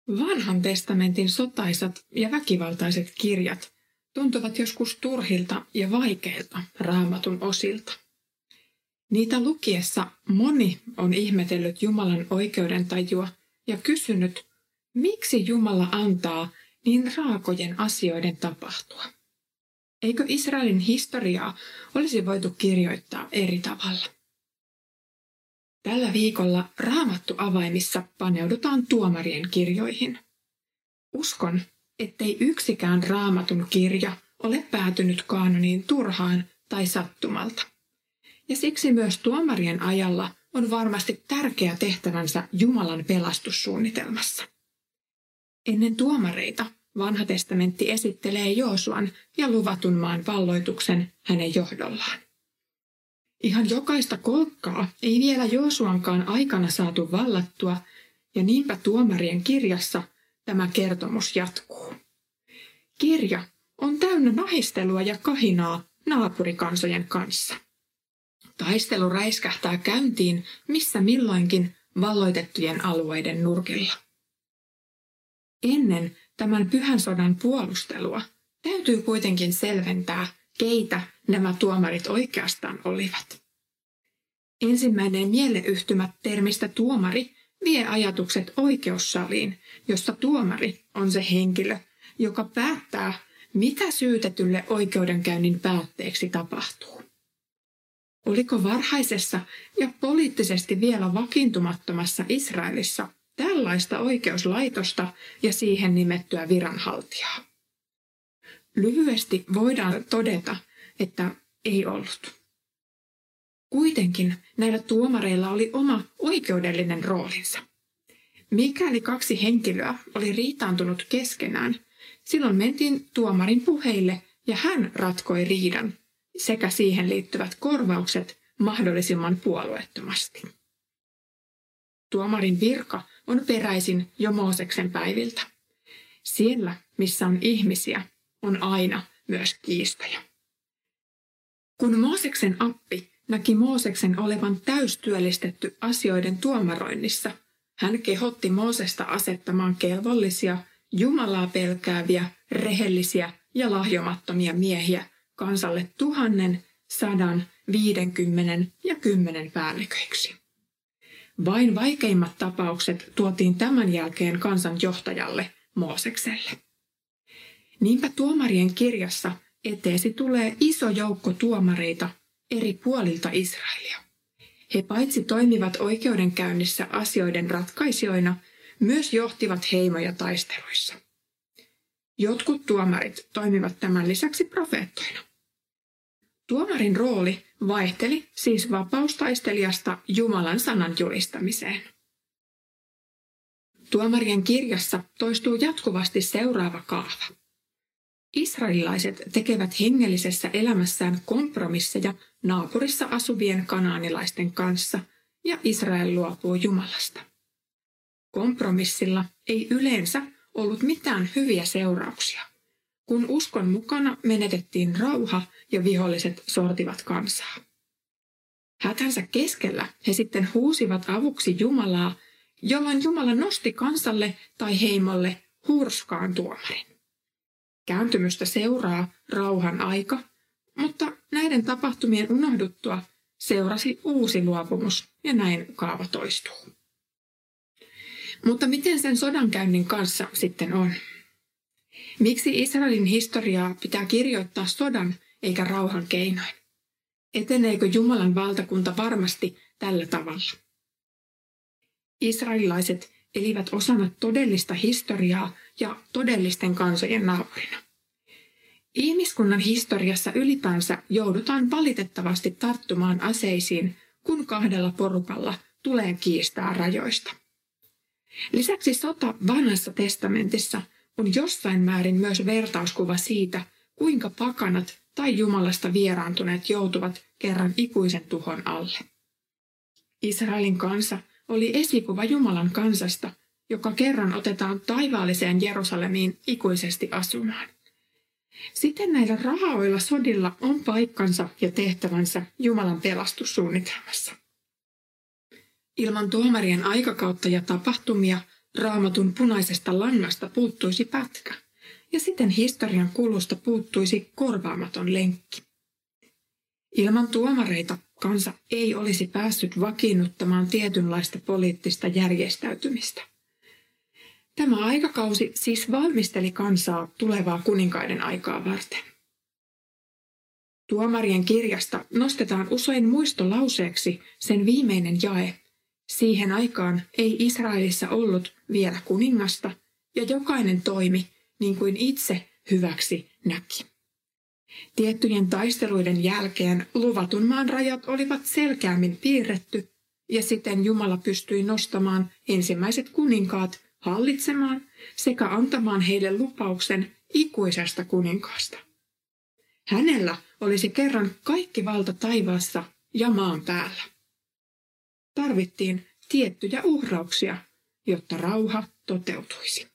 Vanhan testamentin sotaisat ja väkivaltaiset kirjat tuntuvat joskus turhilta ja vaikeilta Raamatun osilta. Niitä lukiessa moni on ihmetellyt Jumalan oikeudentajua ja kysynyt, miksi Jumala antaa niin raakojen asioiden tapahtua. Eikö Israelin historiaa olisi voitu kirjoittaa eri tavalla? Tällä viikolla Raamattu-avaimissa paneudutaan tuomarien kirjoihin. Uskon, ettei yksikään Raamatun kirja ole päätynyt kaanoniin turhaan tai sattumalta. Ja siksi myös tuomarien ajalla on varmasti tärkeä tehtävänsä Jumalan pelastussuunnitelmassa. Ennen tuomareita Vanha testamentti esittelee Joosuan ja luvatun maan valloituksen hänen johdollaan. Ihan jokaista kolkkaa ei vielä Joosuankaan aikana saatu vallattua, ja niinpä tuomarien kirjassa tämä kertomus jatkuu. Kirja on täynnä nahistelua ja kahinaa naapurikansojen kanssa. Taistelu räiskähtää käyntiin missä milloinkin valloitettujen alueiden nurkilla. Ennen tämän pyhän sodan puolustelua täytyy kuitenkin selventää, keitä nämä tuomarit oikeastaan olivat. Ensimmäinen mieleyhtymä termistä tuomari vie ajatukset oikeussaliin, jossa tuomari on se henkilö, joka päättää, mitä syytetylle oikeudenkäynnin päätteeksi tapahtuu. Oliko varhaisessa ja poliittisesti vielä vakiintumattomassa Israelissa tällaista oikeuslaitosta ja siihen nimettyä viranhaltijaa? Lyhyesti voidaan todeta, että ei ollut. Kuitenkin näillä tuomareilla oli oma oikeudellinen roolinsa. Mikäli kaksi henkilöä oli riitaantunut keskenään, silloin mentiin tuomarin puheille ja hän ratkoi riidan sekä siihen liittyvät korvaukset mahdollisimman puolueettomasti. Tuomarin virka on peräisin jo Mooseksen päiviltä. Siellä, missä on ihmisiä, on aina myös kiistoja. Kun Mooseksen appi näki Mooseksen olevan täystyöllistetty asioiden tuomaroinnissa, hän kehotti Moosesta asettamaan kelvollisia, Jumalaa pelkääviä, rehellisiä ja lahjomattomia miehiä kansalle 1000, 100, 50 ja 10 päälliköiksi. Vain vaikeimmat tapaukset tuotiin tämän jälkeen kansan johtajalle Moosekselle. Niinpä tuomarien kirjassa eteesi tulee iso joukko tuomareita eri puolilta Israelia. He paitsi toimivat oikeudenkäynnissä asioiden ratkaisijoina, myös johtivat heimoja taisteluissa. Jotkut tuomarit toimivat tämän lisäksi profeettoina. Tuomarin rooli vaihteli siis vapaustaistelijasta Jumalan sanan julistamiseen. Tuomarien kirjassa toistuu jatkuvasti seuraava kaava. Israelilaiset tekevät hengellisessä elämässään kompromisseja naapurissa asuvien kanaanilaisten kanssa ja Israel luopuu Jumalasta. Kompromissilla ei yleensä ollut mitään hyviä seurauksia. Kun uskon mukana menetettiin rauha ja viholliset sortivat kansaa. Hätänsä keskellä he sitten huusivat avuksi Jumalaa, jolloin Jumala nosti kansalle tai heimolle hurskaan tuomarin. Kääntymystä seuraa rauhan aika, mutta näiden tapahtumien unohduttua seurasi uusi luopumus ja näin kaava toistuu. Mutta miten sen sodankäynnin kanssa sitten on? Miksi Israelin historiaa pitää kirjoittaa sodan eikä rauhan keinoin? Eteneekö Jumalan valtakunta varmasti tällä tavalla? Israelilaiset elivät osana todellista historiaa ja todellisten kansojen naapurina. Ihmiskunnan historiassa ylipäänsä joudutaan valitettavasti tarttumaan aseisiin, kun kahdella porukalla tulee kiistaa rajoista. Lisäksi sota Vanhassa testamentissa on jossain määrin myös vertauskuva siitä, kuinka pakanat tai Jumalasta vieraantuneet joutuvat kerran ikuisen tuhon alle. Israelin kansa oli esikuva Jumalan kansasta, joka kerran otetaan taivaalliseen Jerusalemiin ikuisesti asumaan. Siten näillä raaoilla sodilla on paikkansa ja tehtävänsä Jumalan pelastussuunnitelmassa. Ilman tuomarien aikakautta ja tapahtumia Raamatun punaisesta langasta puuttuisi pätkä, ja siten historian kulusta puuttuisi korvaamaton lenkki. Ilman tuomareita kansa ei olisi päässyt vakiinnuttamaan tietynlaista poliittista järjestäytymistä. Tämä aikakausi siis valmisteli kansaa tulevaa kuninkaiden aikaa varten. Tuomarien kirjasta nostetaan usein muistolauseeksi sen viimeinen jae. Siihen aikaan ei Israelissa ollut vielä kuningasta, ja jokainen toimi niin kuin itse hyväksi näki. Tiettyjen taisteluiden jälkeen luvatun maan rajat olivat selkeämmin piirretty, ja siten Jumala pystyi nostamaan ensimmäiset kuninkaat hallitsemaan sekä antamaan heille lupauksen ikuisesta kuninkaasta. Hänellä olisi kerran kaikki valta taivaassa ja maan päällä. Tarvittiin tiettyjä uhrauksia, jotta rauha toteutuisi.